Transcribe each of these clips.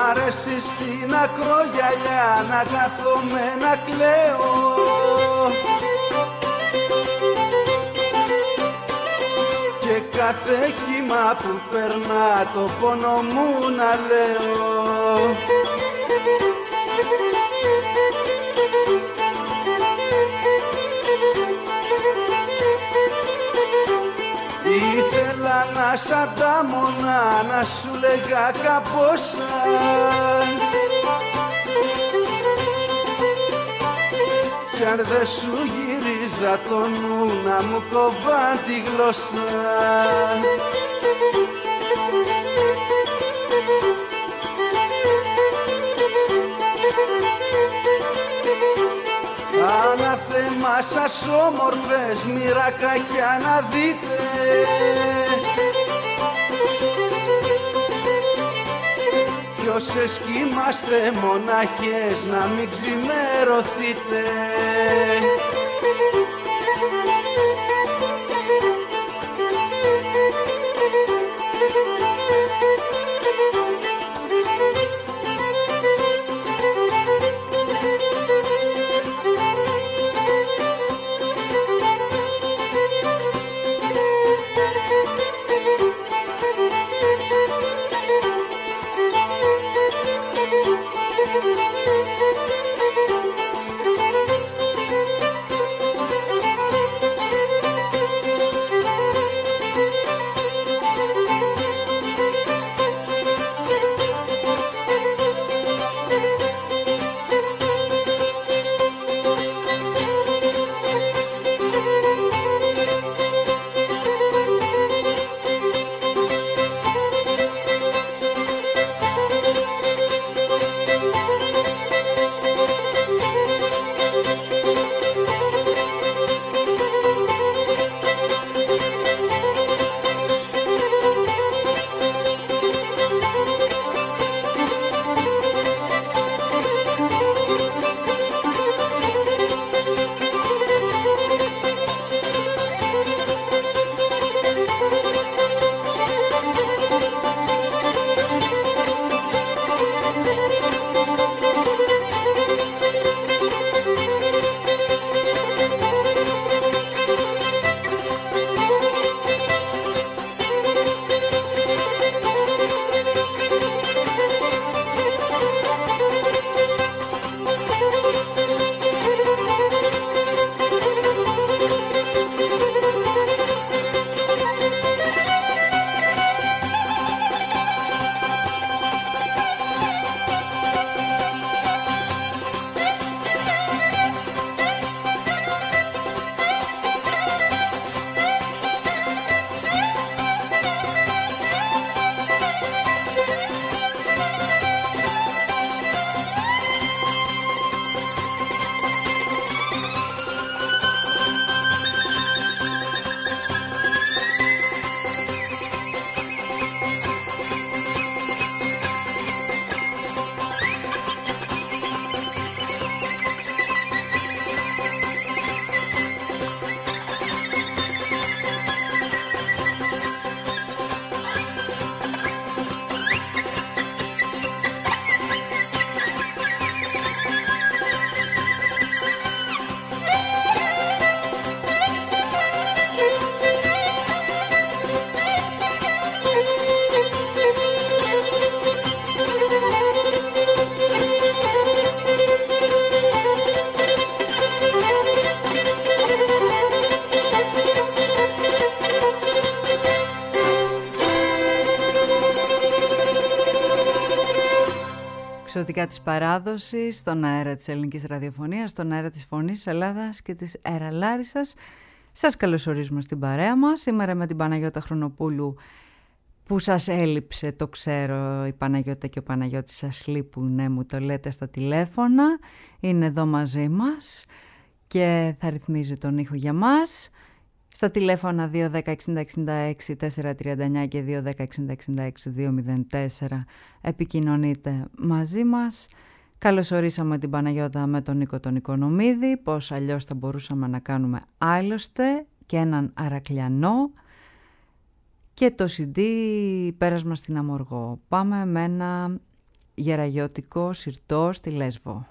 αρέσει στην ακρογιαλιά να κάθομαι να κλαίω. Και κάθε κύμα που περνά το πόνο μου να λέω. Ήθελα να σ' αντάμωνα, να σου λέγα κάπωσα, κι αν δε σου γύριζα το νου να μου κόβα τη γλώσσα. Ανάθεμα σας όμορφες μοιρακάκια να δείτε, κι όσες κοιμάστε μονάχες να μην ξημερωθείτε. Εξωτικά της παράδοσης, στον αέρα της ελληνικής ραδιοφωνίας, στον αέρα της Φωνής της Ελλάδας και της Αεραλάρισσας. Σας καλωσορίζουμε στην παρέα μας. Σήμερα με την Παναγιώτα Χρονοπούλου, που σας έλειψε, το ξέρω, η Παναγιώτα και ο Παναγιώτης σας λείπουν, ναι, μου το λέτε στα τηλέφωνα. Είναι εδώ μαζί μας και θα ρυθμίζει τον ήχο για μας. Στα τηλέφωνα 210-60-66-439 και 210-60-66-204 επικοινωνείτε μαζί μας. Καλωσορίσαμε την Παναγιώτα με τον Νίκο τον Οικονομίδη, πώς αλλιώς θα μπορούσαμε να κάνουμε άλλωστε, και έναν Αρακλιανό και το CD πέρασμα στην Αμοργό. Πάμε με ένα γεραγιώτικο συρτό στη Λέσβο.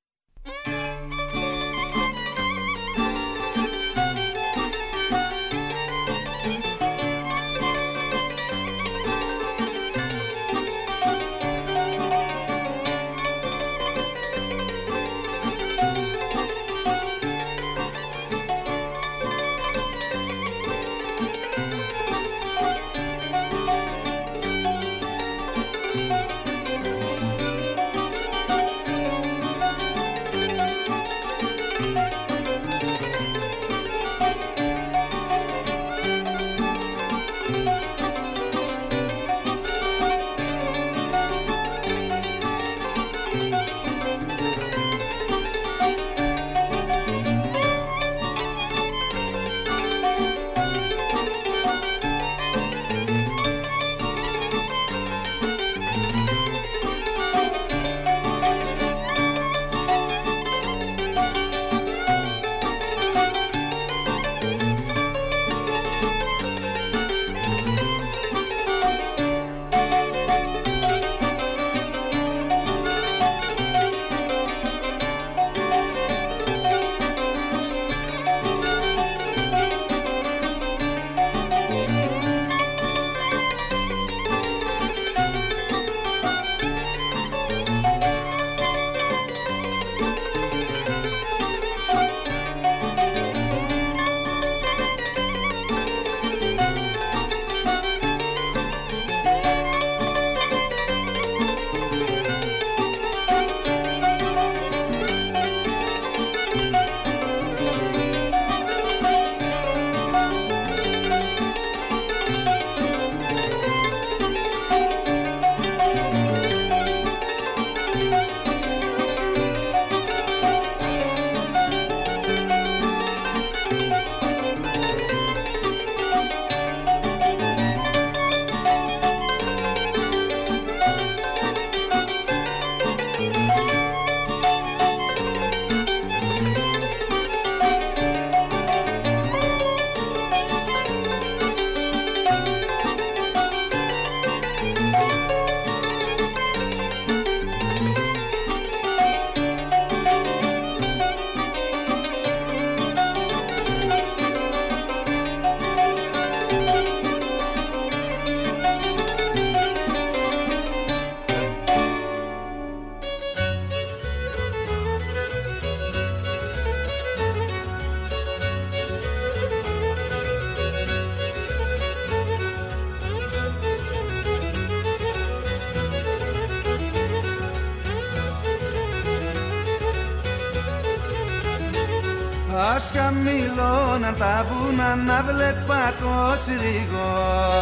Ας χαμηλώναν τα βουνά να βλέπα το τσιρίγο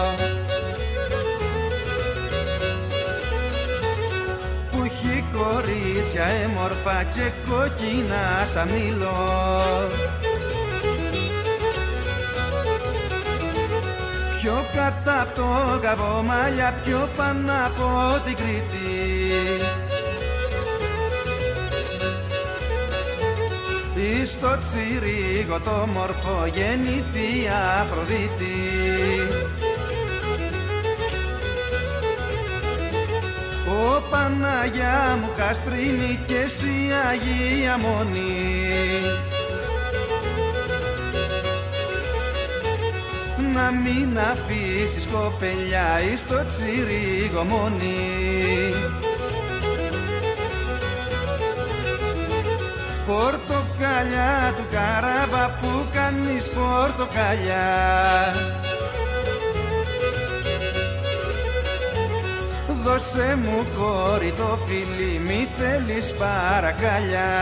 που έχει κορίτσια έμορφα και κόκκινα σαν μήλο. Πιο κάτω απ' το Καβομάλια, πιο πάνω από την Κρήτη, στο τσιρίγο το μορφό γεννήθη η Αφροδίτη. Ω Παναγιά μου καστρίνη και εσύ Αγία Μονή, να μην αφήσεις κοπελιά εις το τσιρίγο μόνη. Πορτοκαλιά του Καράβα που κάνεις πορτοκαλιά, δώσε μου κόρη το φιλί, μη θέλεις παρακαλιά.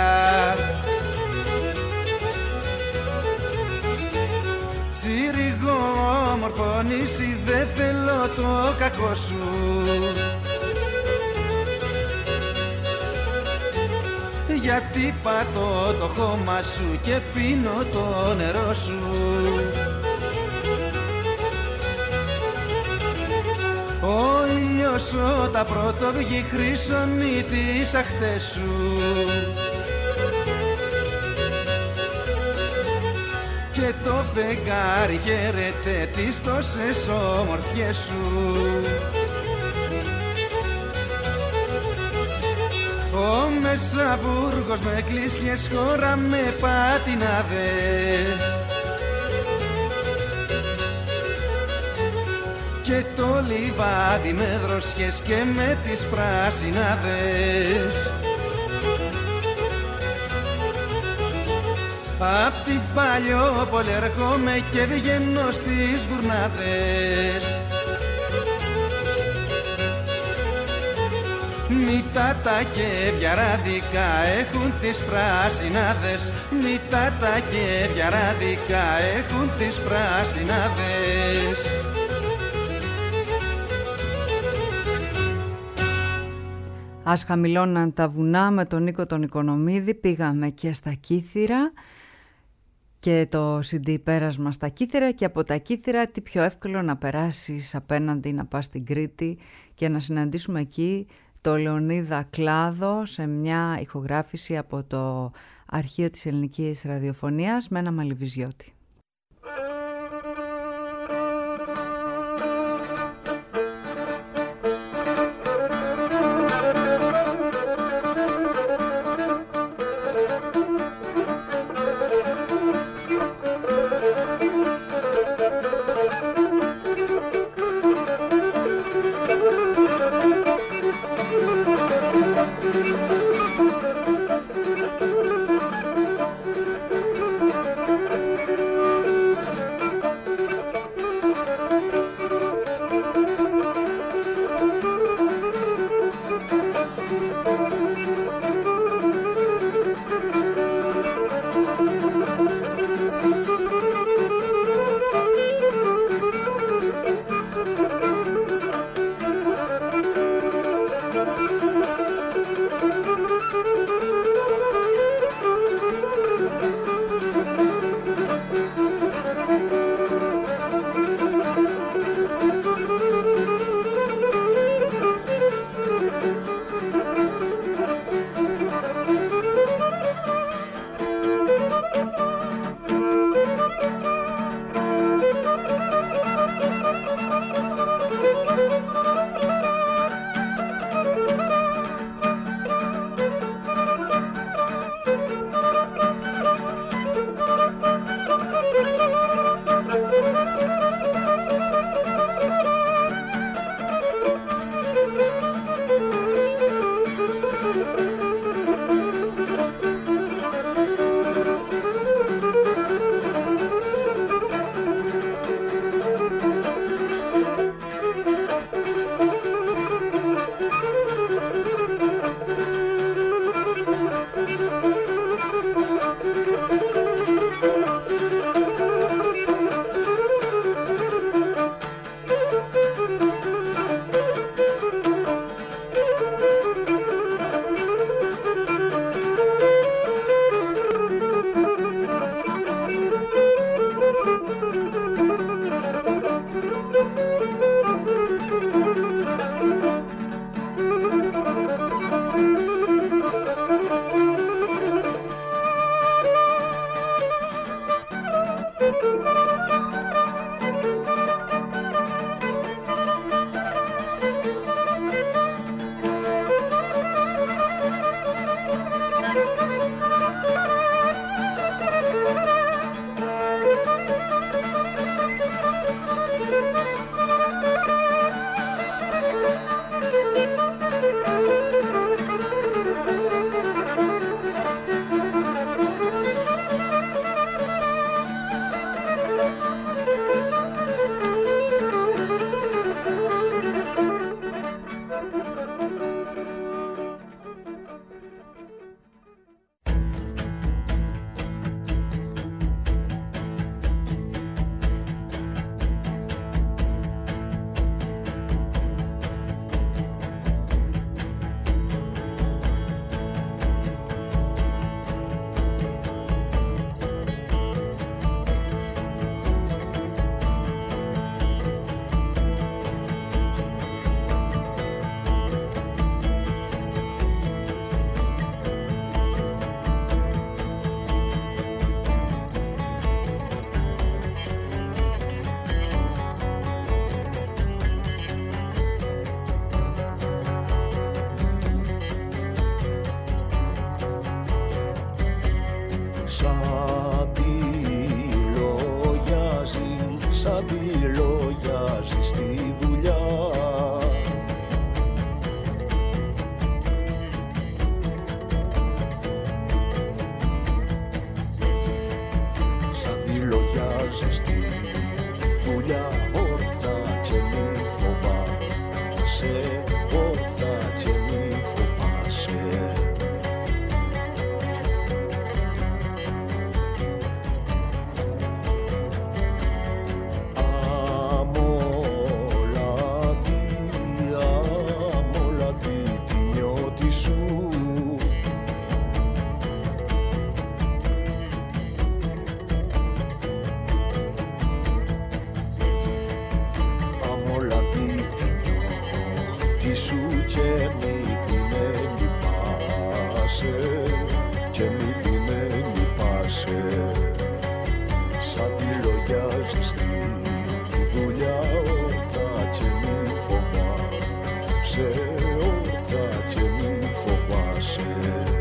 Τσιρίγο όμορφο νησί, δε θέλω το κακό σου, γιατί πατώ το χώμα σου και πίνω το νερό σου. Ο ήλιος όταν πρώτο βγει χρυσώνει τις αχτές σου και το φεγγάρι χαίρεται τις τόσες όμορφιές σου. Ο Μεσαβούργος με κλεισιές, χώρα με πατινάδες, και το λιβάδι με δροσιές και με τις πράσινάδες. Απ' την Παλιόπολη έρχομαι και βγαίνω στις γουρνάδες. Μητάτα και βιαράδικα έχουν τις πράσινάδες. Μητάτα και βιαράδικα έχουν τις πράσινάδες. Ας χαμηλώναν τα βουνά με τον Νίκο τον Οικονομίδη. Πήγαμε και στα Κύθυρα και το CD πέρασμα στα Κύθυρα, και από τα Κύθυρα τι πιο εύκολο να περάσεις απέναντι, να πας στην Κρήτη και να συναντήσουμε εκεί το Λεωνίδα Κλάδο σε μια ηχογράφηση από το αρχείο της ελληνικής ραδιοφωνίας με ένα μαλιβιζιώτη. σε πόρτα και μη φοβάσαι. Αμόλατη τη νιώτη σου, και μη την λυπάσαι, και μη την λυπάσαι. Σαν τη λογιάζεις τη δουλειά, όρτσα και μη φοβάσαι, όρτσα και μη φοβάσαι.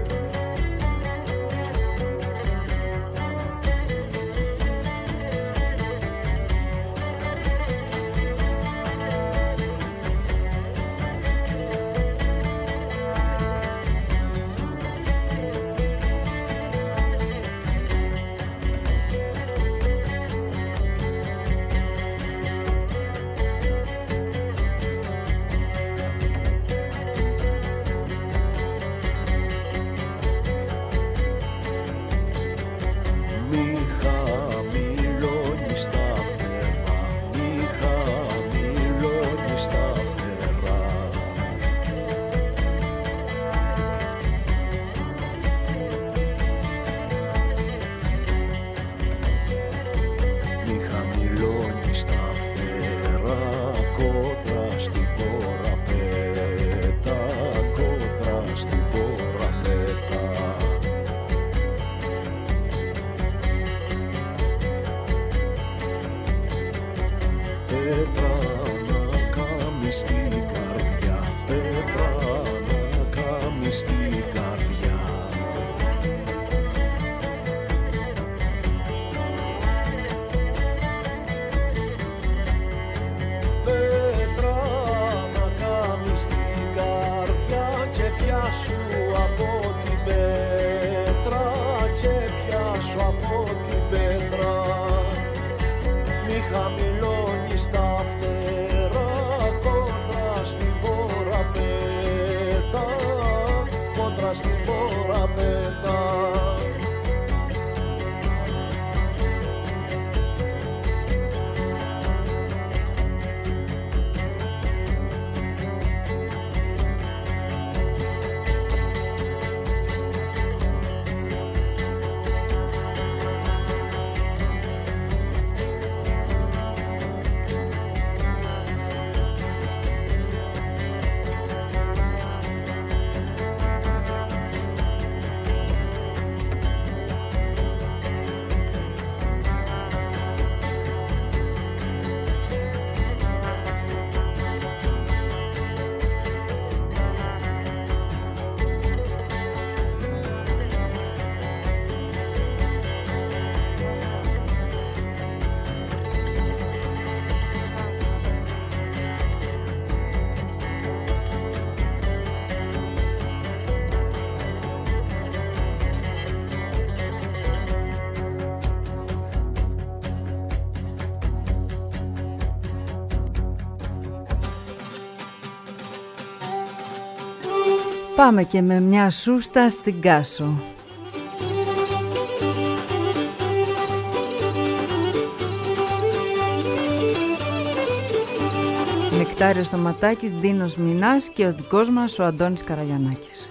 Πάμε και με μια σούστα στην Κάσο. Νεκτάριος Σταματάκης, Ντίνος Μινάς και ο δικός μας ο Αντώνης Καραγιαννάκης.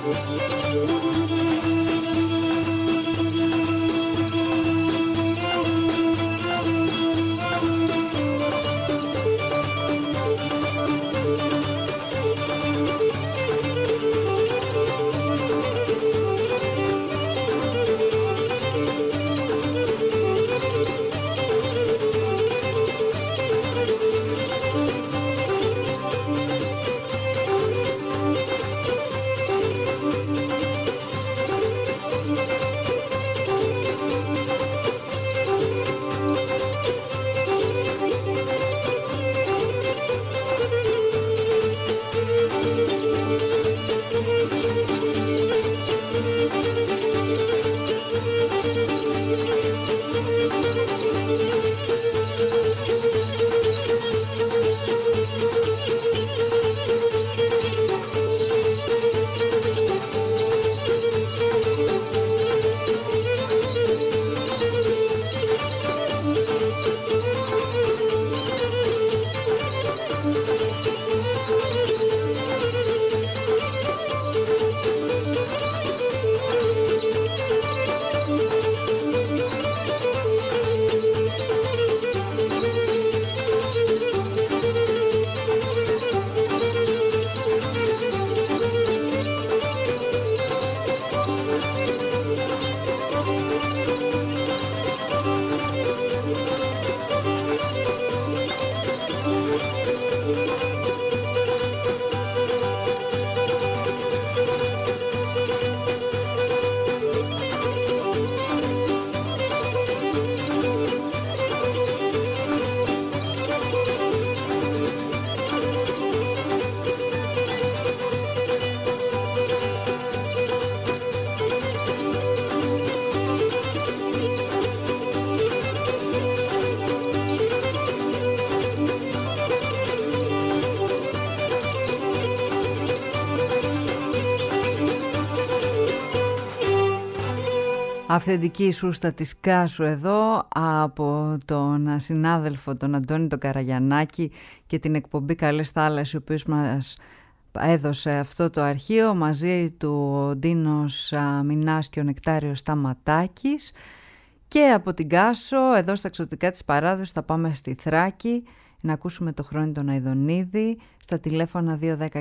Αυθεντική σούστα της Κάσου εδώ από τον συνάδελφο τον Αντώνη τον Καραγιαννάκη και την εκπομπή Καλές Θάλασσες, ο οποίος μας έδωσε αυτό το αρχείο, μαζί του ο Ντίνος Μινάς και ο Νεκτάριος Σταματάκης. Και από την Κάσο εδώ στα εξωτικά της παράδοσης θα πάμε στη Θράκη να ακούσουμε το Χρόνι τον Αηδονίδη στα τηλέφωνα 210 60 66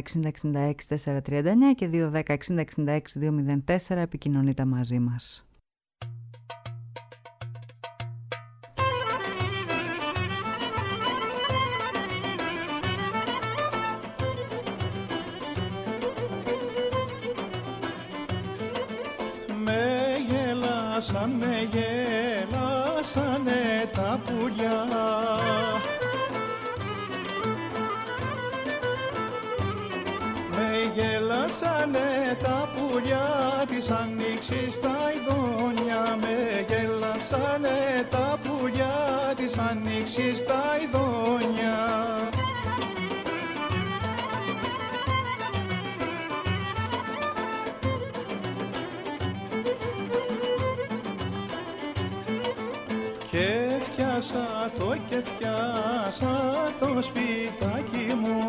439 και 210 60 66 204. Επικοινωνείτε μαζί μας. Με γέλασανε τα πουλιά, με γέλασανε τα πουλιά της Ανοίξης τα ειδόνια, με γέλασανε τα πουλιά της Ανοίξης τα ειδόνια. Και φτιάσα το σπιτάκι μου,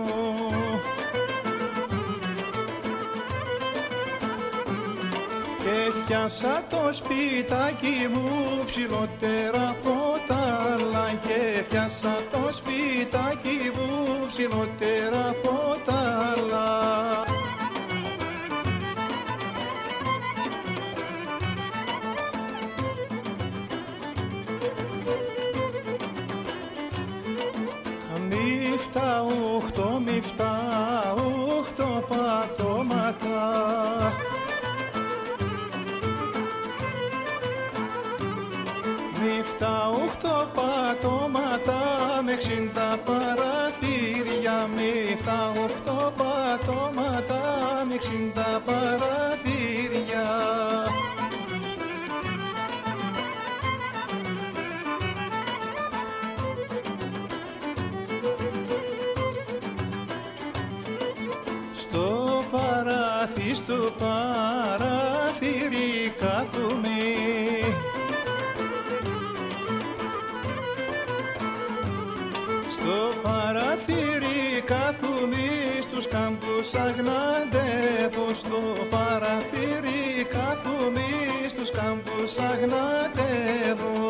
και φτιάσα το σπιτάκι μου ψηλότερα από τα άλλα, και φτιάσα το σπιτάκι μου ψηλότερα από τα άλλα. Οχτώ πατώματα, νύφτα 8 πατώματα με 60 παραθύρια, νύφτα 8 πατώματα με 60 παραθύρια. Στο παράθυρι κάθομαι, στο παράθυρι κάθομαι, στους κάμπους αγναντεύω, στο παραθύρι κάθομαι, στους κάμπους αγνατεύω.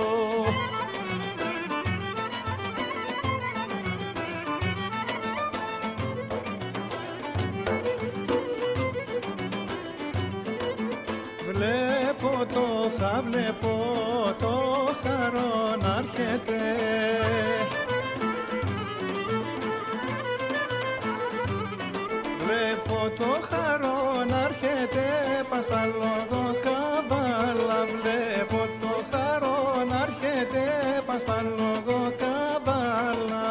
Βλέπω το χαρό να έρχεται. Βλέπω το χαρό να έρχεται, πας στα λογοκαβάλα. Βλέπω το χαρό να έρχεται, πας στα λογοκαβάλα.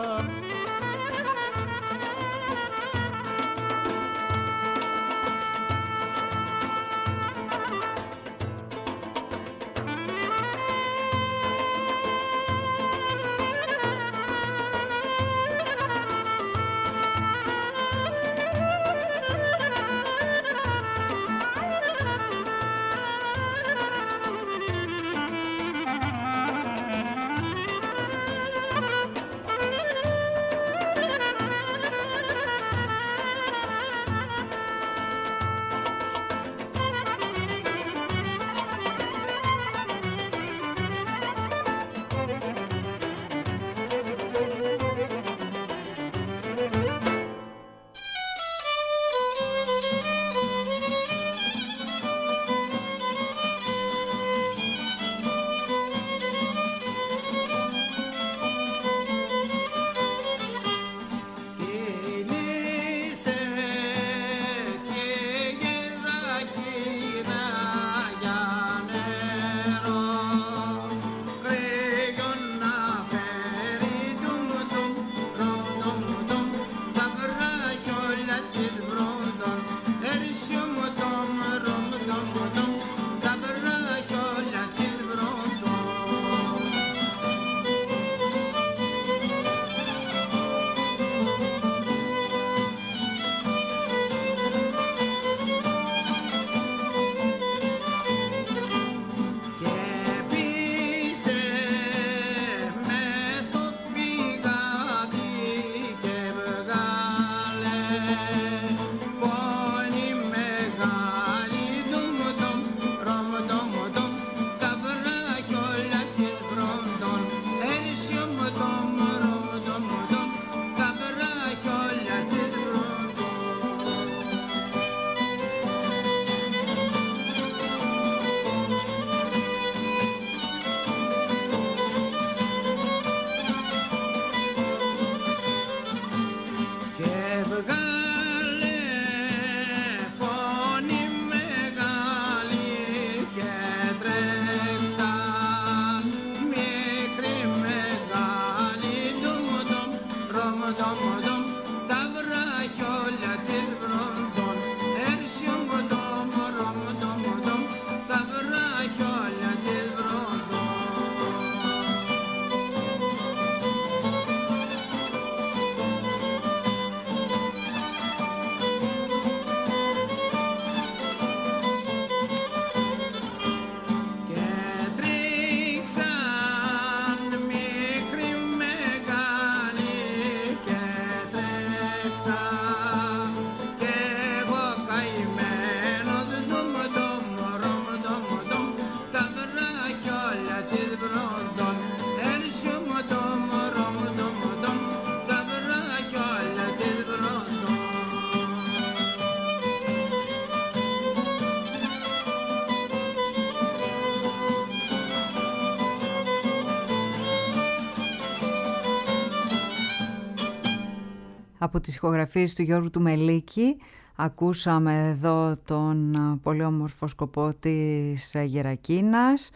Από τις ηχογραφίες του Γιώργου του Μελίκη ακούσαμε εδώ τον πολύ όμορφο σκοπό της Γερακίνας.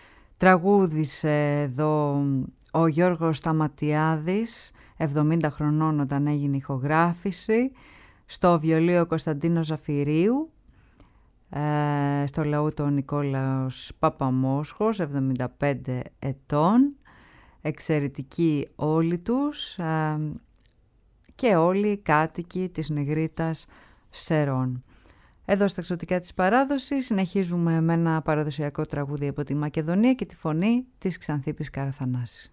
Τραγούδισε εδώ ο Γιώργος Σταματιάδης, 70 χρονών όταν έγινε ηχογράφηση, στο βιολίο Κωνσταντίνο Ζαφυρίου, στο λαούτο ο Νικόλαος Παπαμόσχος, 75 ετών, εξαιρετικοί όλοι τους και όλοι οι κάτοικοι της Νεγρίτας Σερών. Εδώ στα Εξωτικά της Παράδοσης συνεχίζουμε με ένα παραδοσιακό τραγούδι από τη Μακεδονία και τη φωνή της Ξανθίπης Καραθανάση.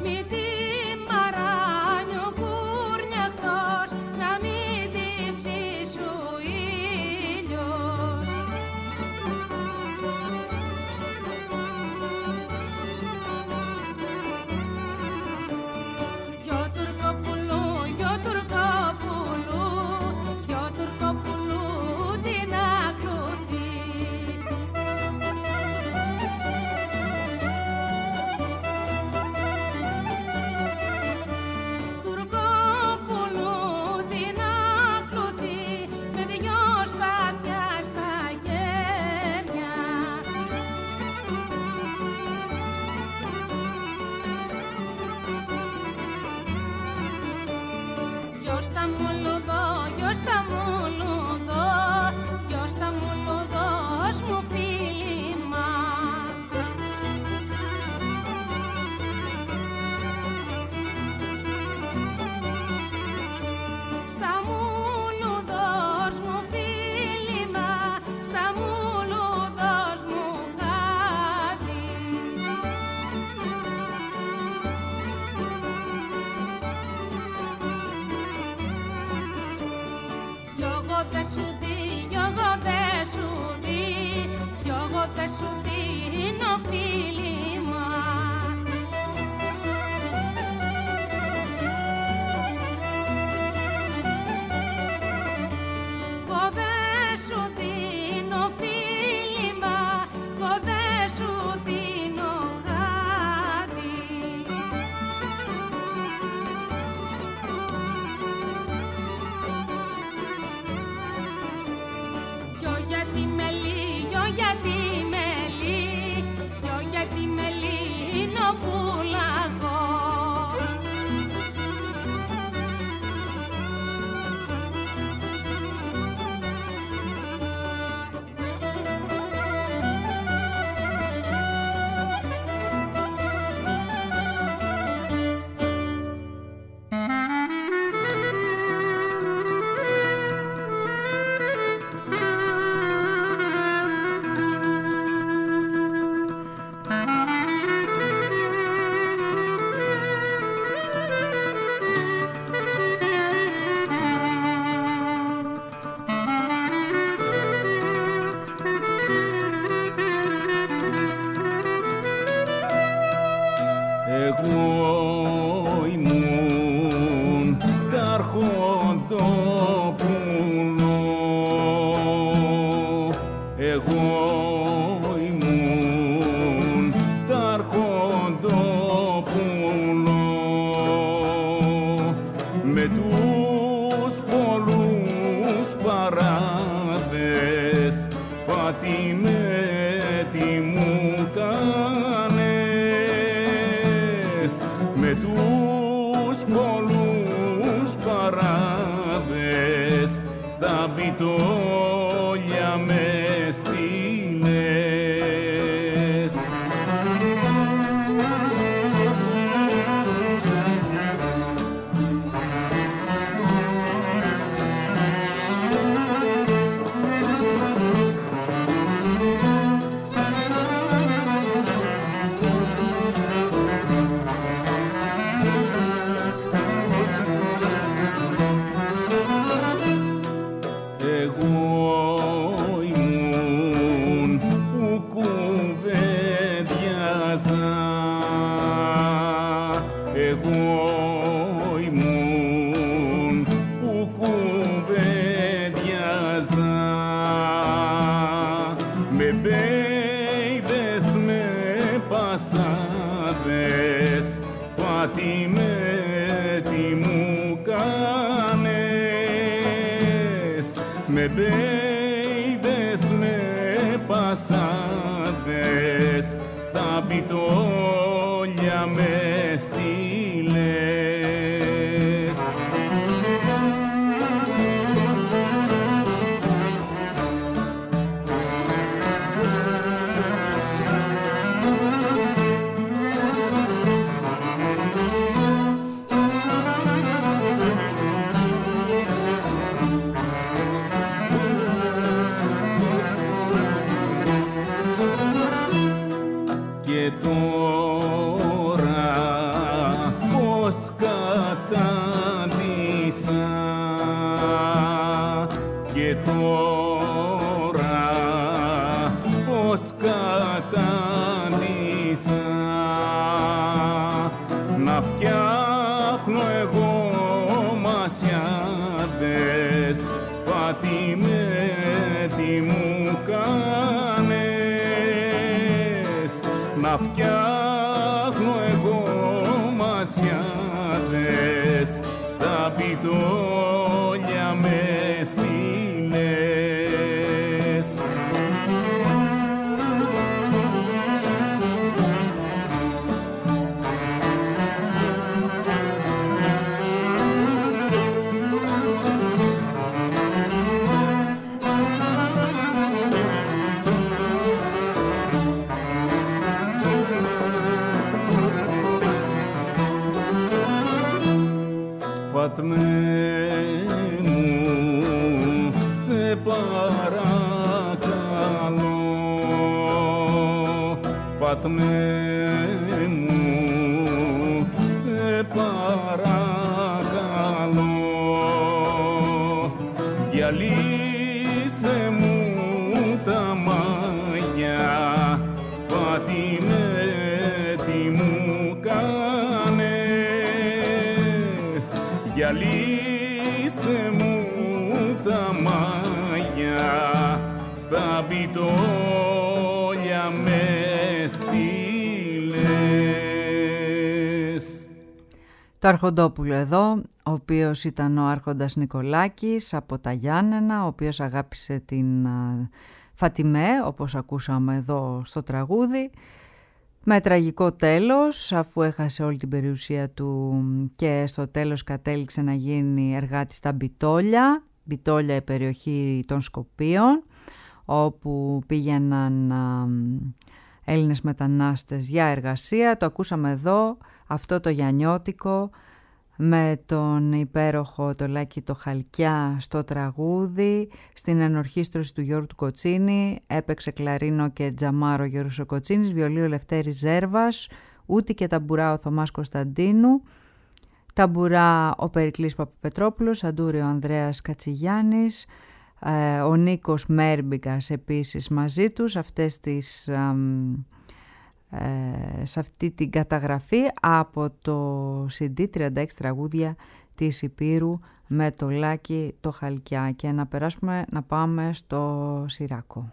Και τώρα φτιάχνω εγώ μασιάδες, Φάτιμε τι μου κάνες, να φτιάχνω εγώ μασιάδες, στα πιτόλια με στείλες. Φάτμε μου, σε παρακαλώ, Φάτμε μου, σε παρακαλώ, διαλύσε μου τα μάγια, Φάτιμε τι μου κάνες, διαλύσε μου τα μάγια, στα πιτόλια με στείλες. Το Αρχοντόπουλο εδώ, ο οποίος ήταν ο Άρχοντας Νικολάκης από τα Γιάννενα, ο οποίος αγάπησε την Φατιμέ, όπως ακούσαμε εδώ στο τραγούδι, με τραγικό τέλος, αφού έχασε όλη την περιουσία του και στο τέλος κατέληξε να γίνει εργάτης στα Μπιτόλια. Μπιτόλια, η περιοχή των Σκοπίων, όπου πήγαιναν Έλληνες μετανάστες για εργασία. Το ακούσαμε εδώ, αυτό το γιαννιώτικο, με τον υπέροχο το Λάκη το Χαλκιά στο τραγούδι, στην ενορχήστρωση του Γιώργου του Κοτσίνη, έπαιξε κλαρίνο και τζαμάρο Γιώργος ο Κοτσίνης, βιολί Λευτέρης Ζέρβας, ούτη και ταμπουρά ο Θωμάς Κωνσταντίνου, ταμπουρά ο Περικλής Παπαπετρόπουλος, αντούριο ο Ανδρέας Κατσιγιάννης, ο Νίκος Μέρμπικας επίσης μαζί τους, σε αυτή την καταγραφή από το CD 36 τραγούδια της Υπήρου με το Λάκη το Χαλκιά. Και να περάσουμε να πάμε στο Σιράκο.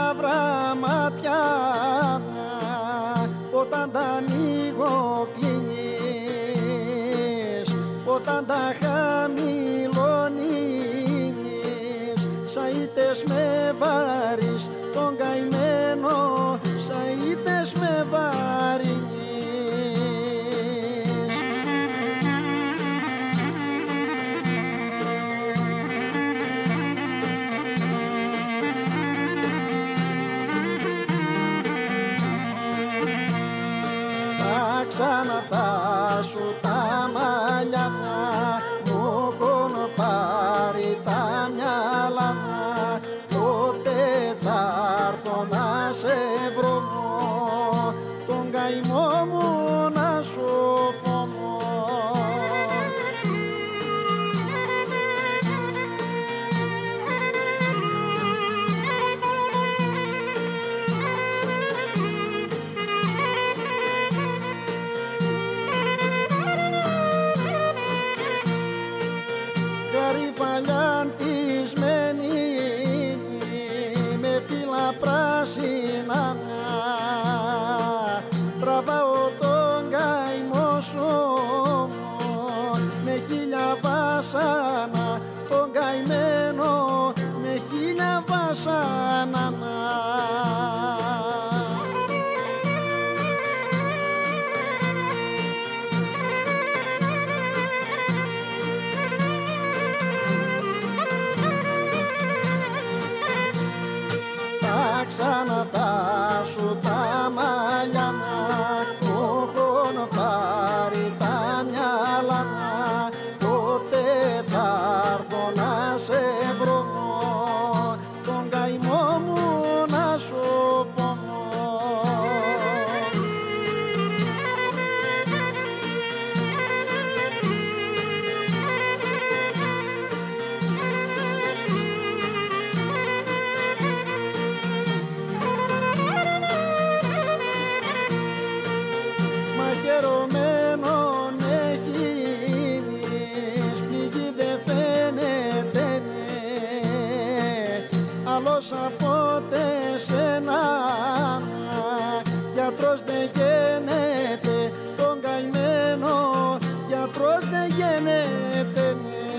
μαύρα μάτια όταν τα ανοίγω κλείνεις, όταν τα χαμηλώνεις, σαΐτες με βάρεις τον καημένο, σαΐτες με βάρεις. Ξανά θα σου τα μαλλιά μου έχουν πάρει τα μυαλά, τότε θα έρθω να σε βρω, τον καημό μου να σου πω. Πράσινα τραβάω τον καημό σου με χίλια βάσανα, τον καημένο με χίλια βάσανα. Ξανά θα σου τα μαλλιά μου έχουν πάρει τα μυαλά, τότε θα έρθω να σε βρω, τον καημό μου να σου πω. Από σένα γιατρός δεν γίνεται, τον καημένο γιατρός δεν γίνεται.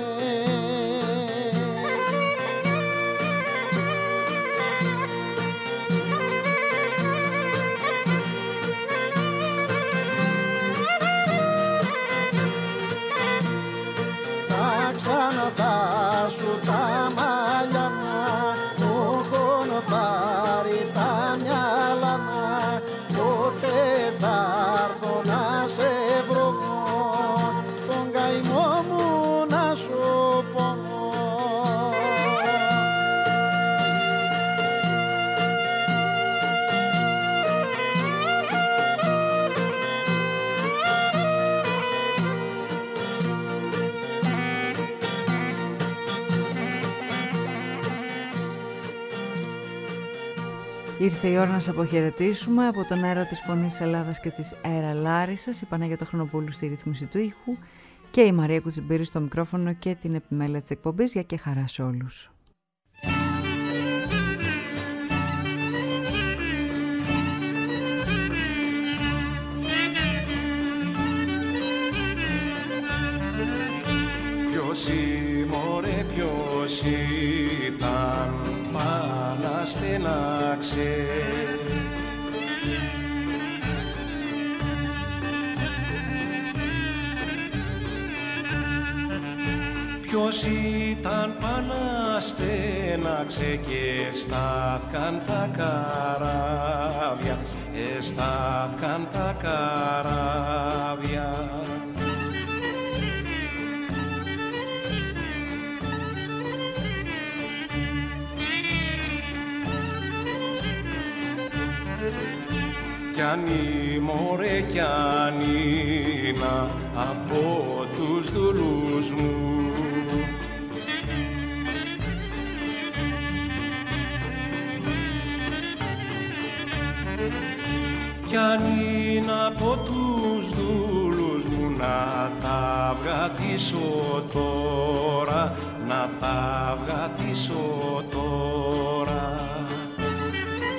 Τα ξανά θα σου τα μαλλιά πάρει τα μυαλά, τότε θα έρθω να σε βρω, τον καημό μου να σου πω. Ήρθε η ώρα να σας αποχαιρετήσουμε από τον αέρα της Φωνής Ελλάδας και της Αέρα Λάρισσας, η Παναγιώτα Χρονοπούλου στη ρύθμιση του ήχου και η Μαρία Κουτσιμπήρη στο μικρόφωνο και την επιμέλεια της εκπομπής. Για και χαρά σε όλους. Ποιος μωρέ ποιος ήταν να στενάξε, ποιος ήταν να στενάξε και στάθηκαν τα καράβια, στάθηκαν τα καράβια. Κι αν μωρέ κι αν είναι από τους δουλούς μου, κι αν είναι από τους δούλους μου, να τα βγατήσω τώρα, να τα βγατήσω τώρα.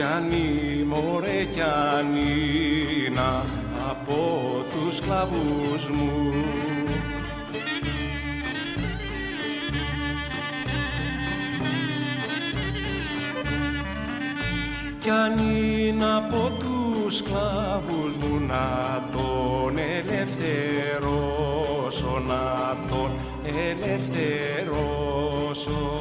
κι μωρέ κι αν είναι από τους σκλαβούς μου. Κι αν είναι από τους σκλάβους μου να τον ελευθερώσω, να τον ελευθερώσω.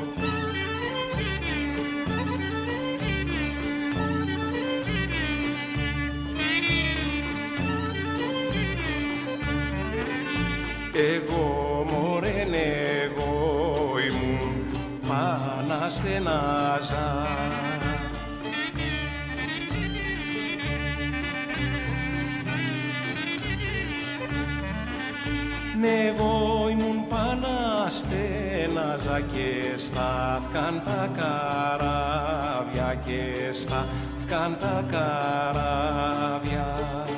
Εγώ μωρέν, εγώ ήμουν πάνα στενάζα. Εγώ ήμουν πάνα στενάζα και στάθηκαν τα καράβια, και στάθηκαν τα καράβια.